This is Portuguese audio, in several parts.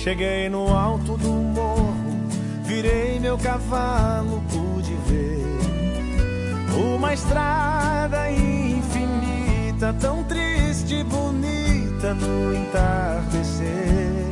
Cheguei no alto do morro, virei meu cavalo, pude ver uma estrada infinita, tão triste e bonita no entardecer.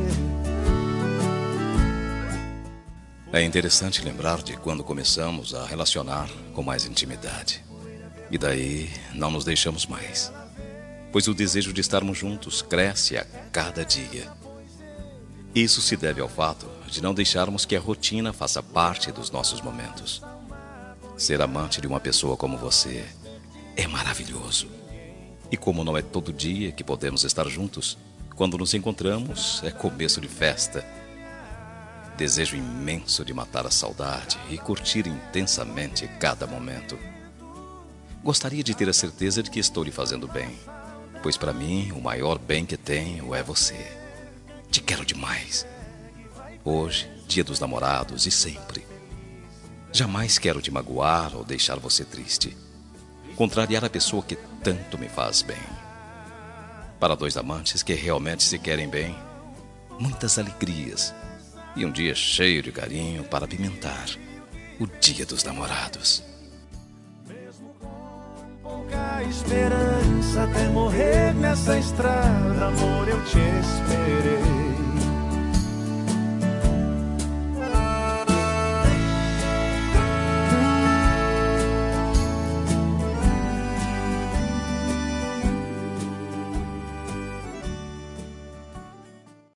É interessante lembrar de quando começamos a relacionar com mais intimidade. E daí não nos deixamos mais, pois o desejo de estarmos juntos cresce a cada dia. Isso se deve ao fato de não deixarmos que a rotina faça parte dos nossos momentos. Ser amante de uma pessoa como você é maravilhoso. E como não é todo dia que podemos estar juntos, quando nos encontramos é começo de festa. Desejo imenso de matar a saudade e curtir intensamente cada momento. Gostaria de ter a certeza de que estou lhe fazendo bem, pois para mim o maior bem que tenho é você. Te quero demais. Hoje, dia dos namorados e sempre. Jamais quero te magoar ou deixar você triste. Contrariar a pessoa que tanto me faz bem. Para dois amantes que realmente se querem bem, muitas alegrias e um dia cheio de carinho para apimentar o dia dos namorados. Mesmo com pouca esperança, até morrer nessa estrada, amor, eu te esperei.